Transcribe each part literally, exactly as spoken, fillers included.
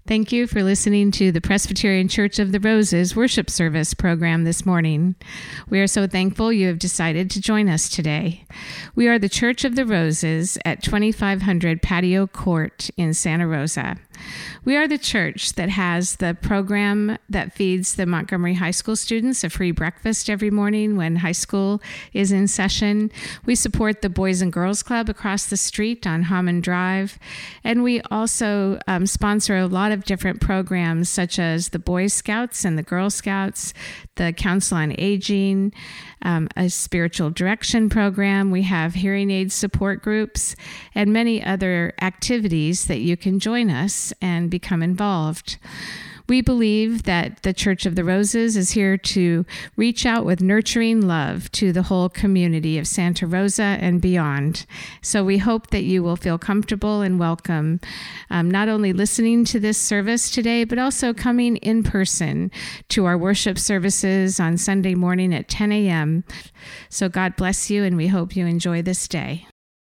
Thank you for listening to the Presbyterian Church of the Roses worship service program this morning. We are so thankful you have decided to join us today. We are the Church of the Roses at twenty-five hundred Patio Court in Santa Rosa. We are the church that has the program that feeds the Montgomery High School students a free breakfast every morning when high school is in session. We support the Boys and Girls Club across the street on Hammond Drive. And we also um, sponsor a lot of different programs such as the Boy Scouts and the Girl Scouts, the Council on Aging, um, a spiritual direction program. We have hearing aid support groups and many other activities that you can join us and become involved. We believe that the Church of the Roses is here to reach out with nurturing love to the whole community of Santa Rosa and beyond. So we hope that you will feel comfortable and welcome, um, not only listening to this service today, but also coming in person to our worship services on Sunday morning at ten a.m. So God bless you, and we hope you enjoy this day.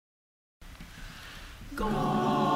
God.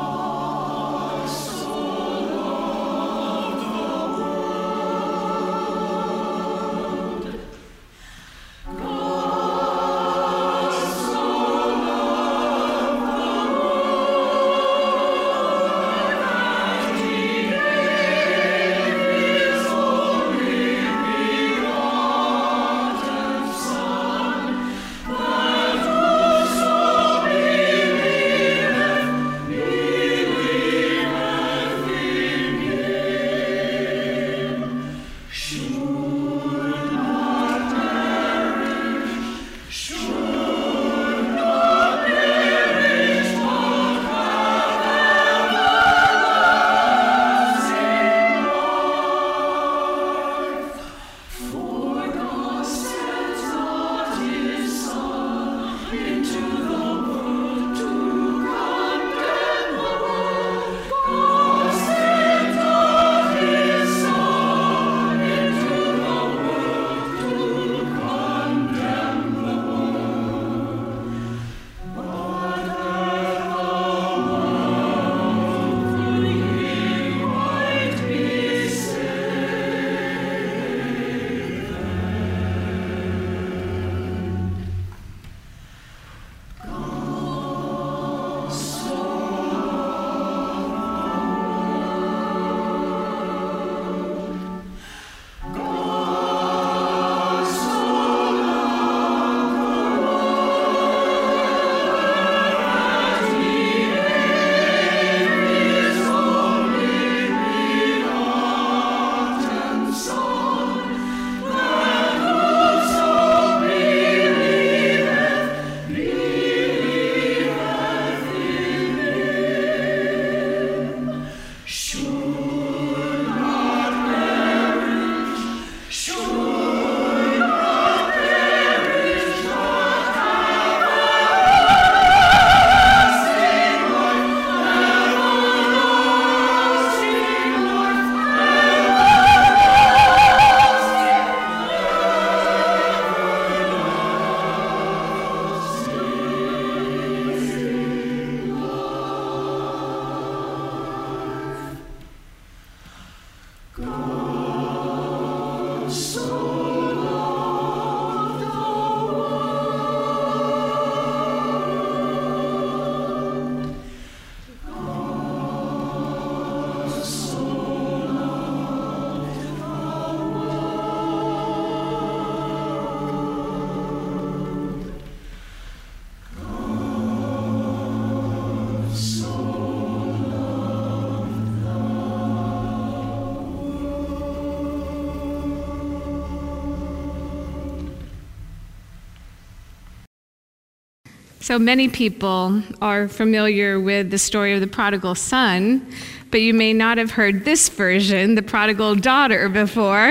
So many people are familiar with the story of the prodigal son, but you may not have heard this version, the prodigal daughter, before.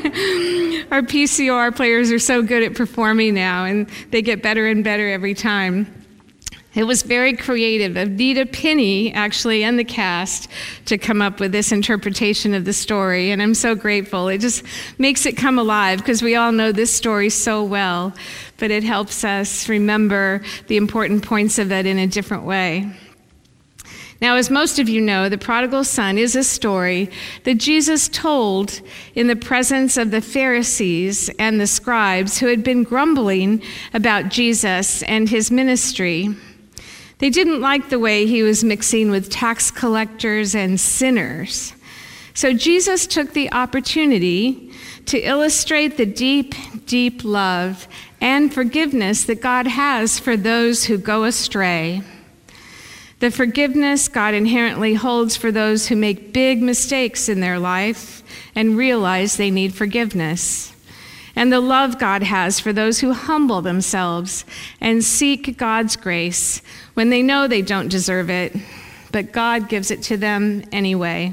Our P C O R players are so good at performing now, and they get better and better every time. It was very creative of Nita Pinney, actually, and the cast to come up with this interpretation of the story, and I'm so grateful. It just makes it come alive, because we all know this story so well, but it helps us remember the important points of it in a different way. Now, as most of you know, the prodigal son is a story that Jesus told in the presence of the Pharisees and the scribes who had been grumbling about Jesus and his ministry. They didn't like the way he was mixing with tax collectors and sinners. So Jesus took the opportunity to illustrate the deep, deep love and forgiveness that God has for those who go astray. The forgiveness God inherently holds for those who make big mistakes in their life and realize they need forgiveness. And the love God has for those who humble themselves and seek God's grace when they know they don't deserve it, but God gives it to them anyway.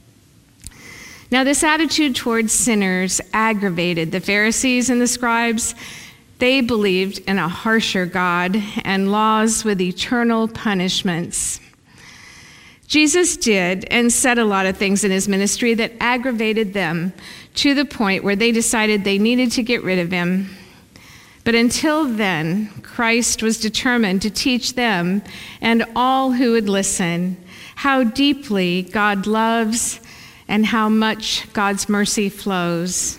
Now, this attitude towards sinners aggravated the Pharisees and the scribes. They believed in a harsher God and laws with eternal punishments. Jesus did and said a lot of things in his ministry that aggravated them to the point where they decided they needed to get rid of him. But until then, Christ was determined to teach them and all who would listen how deeply God loves and how much God's mercy flows.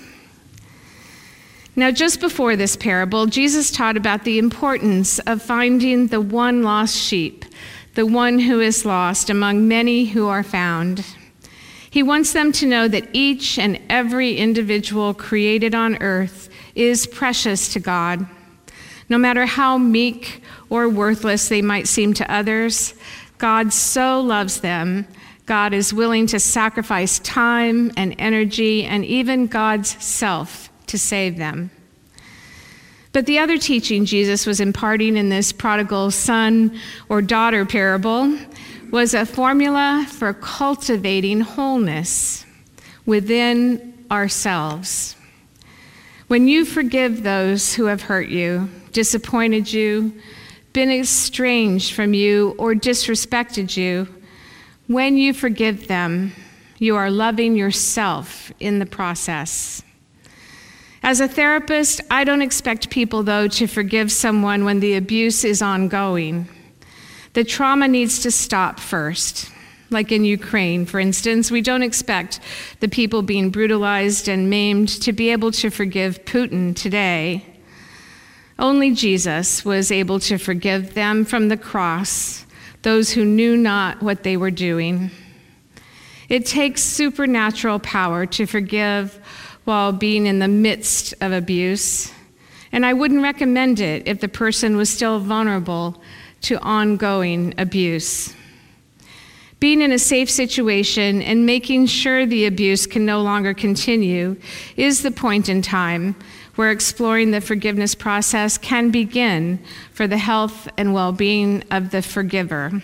Now, just before this parable, Jesus taught about the importance of finding the one lost sheep, the one who is lost among many who are found. He wants them to know that each and every individual created on earth is precious to God. No matter how meek or worthless they might seem to others, God so loves them. God is willing to sacrifice time and energy and even God's self to save them. But the other teaching Jesus was imparting in this prodigal son or daughter parable was a formula for cultivating wholeness within ourselves. When you forgive those who have hurt you, disappointed you, been estranged from you, or disrespected you, when you forgive them, you are loving yourself in the process. As a therapist, I don't expect people, though, to forgive someone when the abuse is ongoing. The trauma needs to stop first. Like in Ukraine, for instance, we don't expect the people being brutalized and maimed to be able to forgive Putin today. Only Jesus was able to forgive them from the cross, those who knew not what they were doing. It takes supernatural power to forgive while being in the midst of abuse, and I wouldn't recommend it if the person was still vulnerable to ongoing abuse. Being in a safe situation and making sure the abuse can no longer continue is the point in time where exploring the forgiveness process can begin for the health and well-being of the forgiver.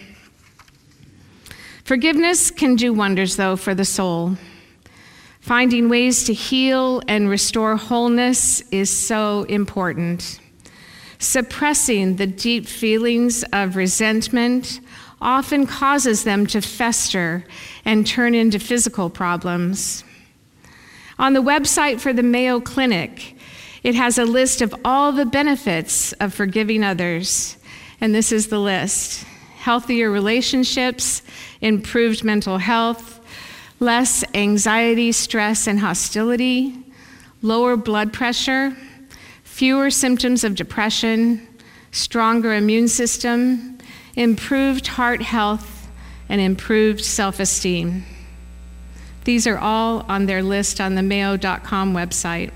Forgiveness can do wonders, though, for the soul. Finding ways to heal and restore wholeness is so important. Suppressing the deep feelings of resentment often causes them to fester and turn into physical problems. On the website for the Mayo Clinic, it has a list of all the benefits of forgiving others, and this is the list: healthier relationships, improved mental health, less anxiety, stress, and hostility, lower blood pressure, fewer symptoms of depression, stronger immune system, improved heart health, and improved self-esteem. These are all on their list on the mayo dot com website.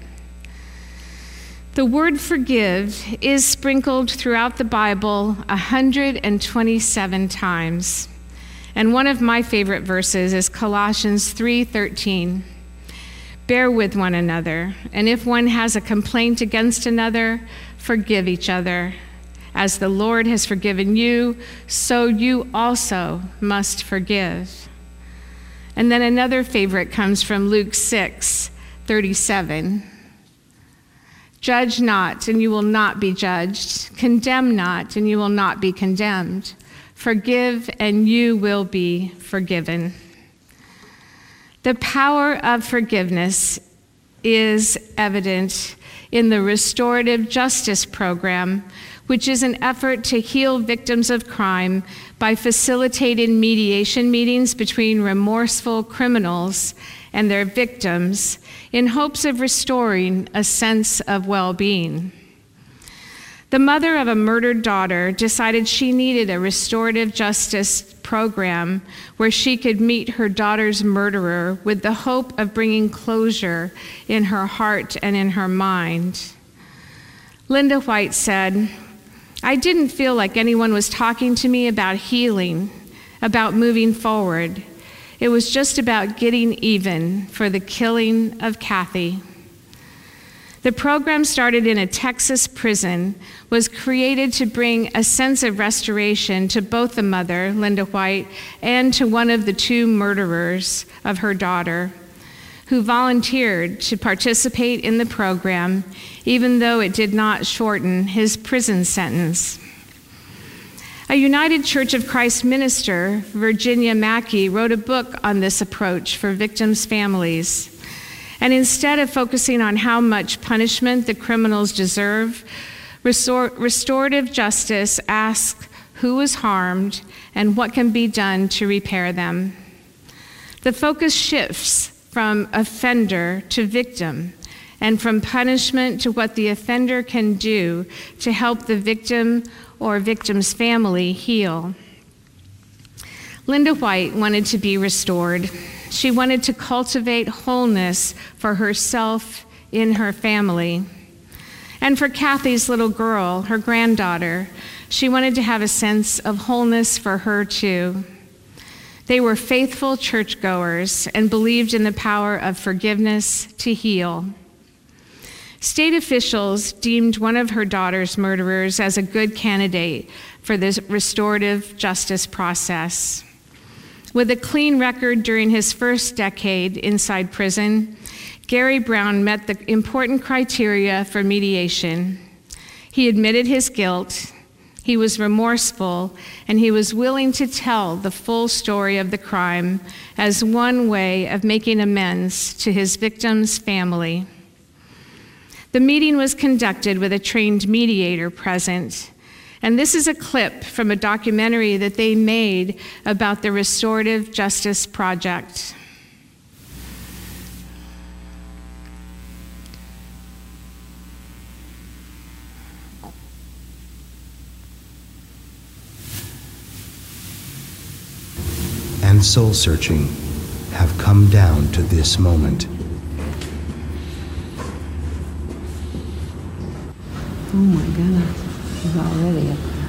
The word forgive is sprinkled throughout the Bible one hundred twenty-seven times. And one of my favorite verses is Colossians three thirteen. Bear with one another, and if one has a complaint against another, forgive each other. As the Lord has forgiven you, so you also must forgive. And then another favorite comes from Luke six thirty-seven. Judge not, and you will not be judged. Condemn not, and you will not be condemned. Forgive, and you will be forgiven. The power of forgiveness is evident in the restorative justice program which is an effort to heal victims of crime by facilitating mediation meetings between remorseful criminals and their victims in hopes of restoring a sense of well-being. The mother of a murdered daughter decided she needed a restorative justice program where she could meet her daughter's murderer with the hope of bringing closure in her heart and in her mind. Linda White said, "I didn't feel like anyone was talking to me about healing, about moving forward. It was just about getting even for the killing of Kathy." The program started in a Texas prison, was created to bring a sense of restoration to both the mother, Linda White, and to one of the two murderers of her daughter, who volunteered to participate in the program, even though it did not shorten his prison sentence. A United Church of Christ minister, Virginia Mackey, wrote a book on this approach for victims' families. And instead of focusing on how much punishment the criminals deserve, restor- restorative justice asks who was harmed and what can be done to repair them. The focus shifts from offender to victim, and from punishment to what the offender can do to help the victim or victim's family heal. Linda White wanted to be restored. She wanted to cultivate wholeness for herself in her family. And for Kathy's little girl, her granddaughter, she wanted to have a sense of wholeness for her too. They were faithful churchgoers and believed in the power of forgiveness to heal. State officials deemed one of her daughter's murderers as a good candidate for this restorative justice process. With a clean record during his first decade inside prison, Gary Brown met the important criteria for mediation. He admitted his guilt, he was remorseful, and he was willing to tell the full story of the crime as one way of making amends to his victim's family. The meeting was conducted with a trained mediator present. And this is a clip from a documentary that they made about the Restorative Justice Project. And soul searching have come down to this moment. Oh my goodness. He's already up there.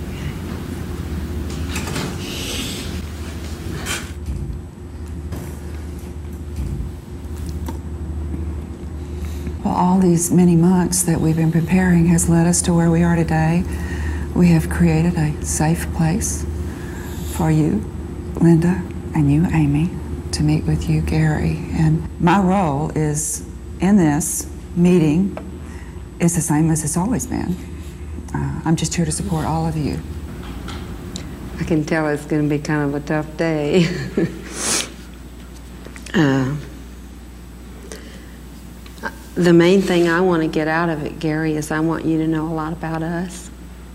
Well, all these many months that we've been preparing has led us to where we are today. We have created a safe place for you, Linda, and you, Amy, to meet with you, Gary. And my role is in this meeting is the same as it's always been. Uh, I'm just here to support all of you. I can tell it's going to be kind of a tough day. uh, the main thing I want to get out of it, Gary, is I want you to know a lot about us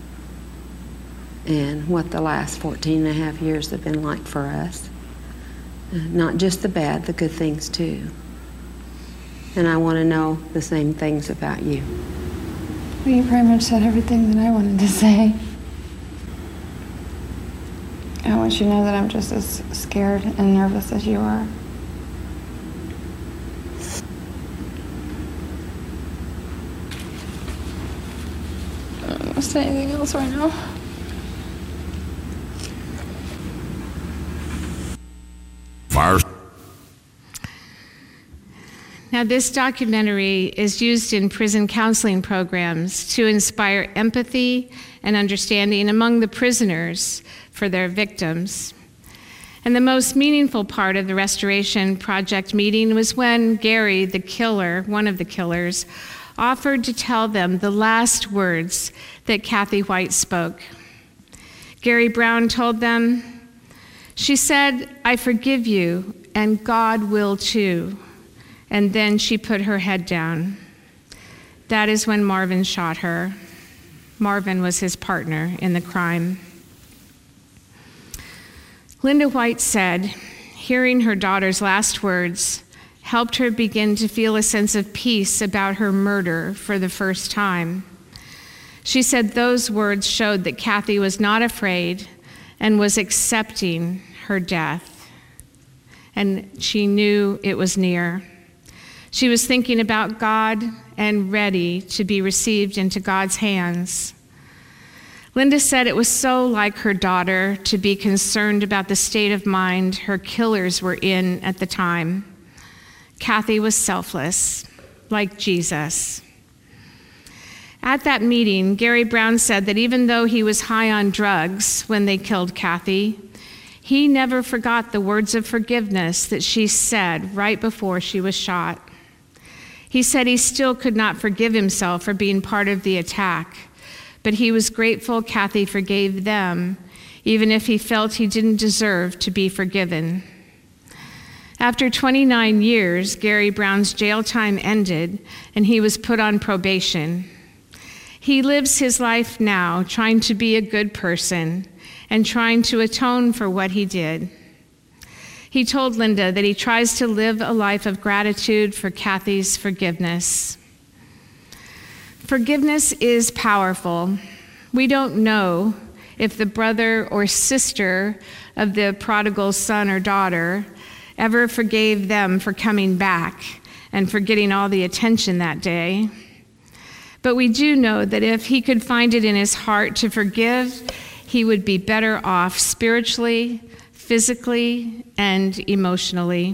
and what the last fourteen and a half years have been like for us. Uh, not just the bad, the good things too. And I want to know the same things about you. Well, you pretty much said everything that I wanted to say. I want you to know that I'm just as scared and nervous as you are. I don't want to say anything else right now. Fire. Now, this documentary is used in prison counseling programs to inspire empathy and understanding among the prisoners for their victims. And the most meaningful part of the Restoration Project meeting was when Gary, the killer, one of the killers, offered to tell them the last words that Kathy White spoke. Gary Brown told them, "She said, 'I forgive you, and God will too.' And then she put her head down. That is when Marvin shot her." Marvin was his partner in the crime. Linda White said, hearing her daughter's last words helped her begin to feel a sense of peace about her murder for the first time. She said those words showed that Kathy was not afraid and was accepting her death, and she knew it was near. She was thinking about God and ready to be received into God's hands. Linda said it was so like her daughter to be concerned about the state of mind her killers were in at the time. Kathy was selfless, like Jesus. At that meeting, Gary Brown said that even though he was high on drugs when they killed Kathy, he never forgot the words of forgiveness that she said right before she was shot. He said he still could not forgive himself for being part of the attack, but he was grateful Kathy forgave them, even if he felt he didn't deserve to be forgiven. After twenty-nine years, Gary Brown's jail time ended, and he was put on probation. He lives his life now trying to be a good person and trying to atone for what he did. He told Linda that he tries to live a life of gratitude for Kathy's forgiveness. Forgiveness is powerful. We don't know if the brother or sister of the prodigal son or daughter ever forgave them for coming back and for getting all the attention that day. But we do know that if he could find it in his heart to forgive, he would be better off spiritually, physically, and emotionally.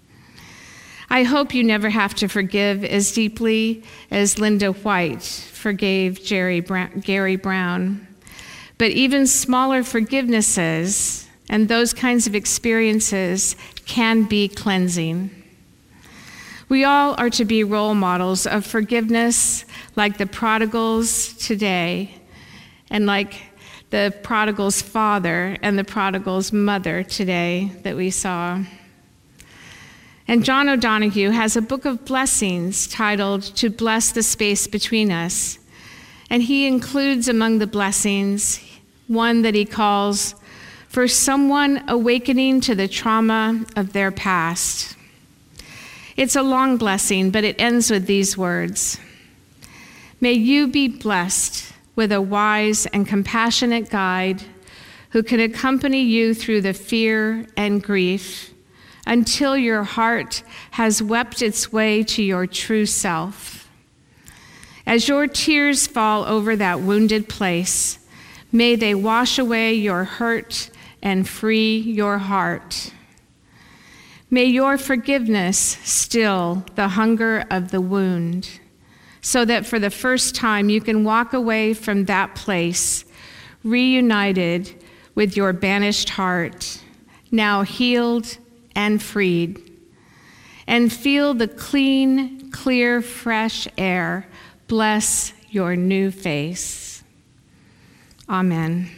I hope you never have to forgive as deeply as Linda White forgave Jerry Brown, Gary Brown. But even smaller forgivenesses and those kinds of experiences can be cleansing. We all are to be role models of forgiveness, like the prodigals today, and like the prodigal's father and the prodigal's mother today that we saw. And John O'Donohue has a book of blessings titled To Bless the Space Between Us. And he includes among the blessings one that he calls For Someone Awakening to the Trauma of Their Past. It's a long blessing, but it ends with these words. May you be blessed with a wise and compassionate guide who can accompany you through the fear and grief until your heart has wept its way to your true self. As your tears fall over that wounded place, may they wash away your hurt and free your heart. May your forgiveness still the hunger of the wound, so that for the first time you can walk away from that place, reunited with your banished heart, now healed and freed, and feel the clean, clear, fresh air bless your new face. Amen.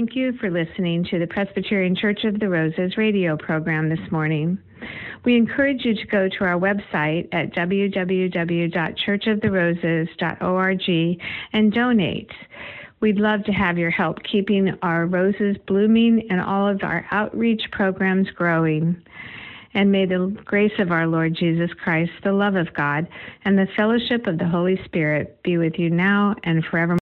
thank you for listening to the Presbyterian Church of the Roses radio program this morning. We encourage you to go to our website at w w w dot church of the roses dot org and donate. We'd love to have your help keeping our roses blooming and all of our outreach programs growing. And may the grace of our Lord Jesus Christ, the love of God, and the fellowship of the Holy Spirit be with you now and forevermore.